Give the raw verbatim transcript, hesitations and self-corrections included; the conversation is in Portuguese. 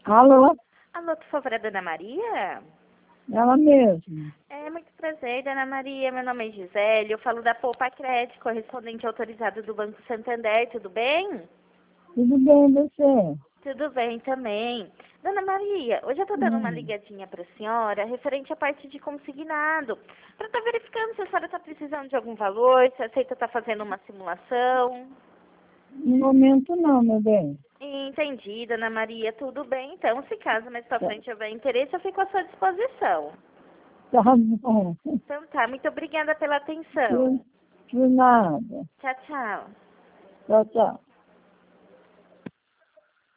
Alô? Alô, por favor, é Dona Maria? Ela mesma. É, muito prazer, Dona Maria. Meu nome é Gisele. Eu falo da Poupa Crédito, correspondente autorizado do Banco Santander. Tudo bem? Tudo bem, você? Tudo bem também. Dona Maria, hoje eu tô dando uma Hum. ligadinha pra senhora referente à parte de consignado. Pra estar verificando se a senhora tá precisando de algum valor, se aceita estar fazendo uma simulação. No momento não, meu bem. Entendi, Dona Maria. Tudo bem, então. Se caso mais pra Tá, frente houver interesse, eu fico à sua disposição. tá bom. Então tá, muito obrigada pela De, atenção. de nada. Tchau, tchau. Tchau, tchau.